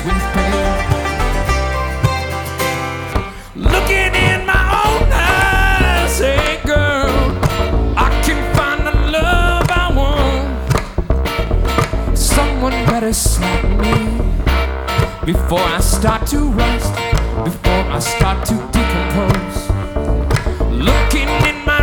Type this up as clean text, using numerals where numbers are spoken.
with pain. Looking in my own eyes, hey girl, I can find the love I want. Someone better slap me before I start to rust, before I start to decompose. Looking in my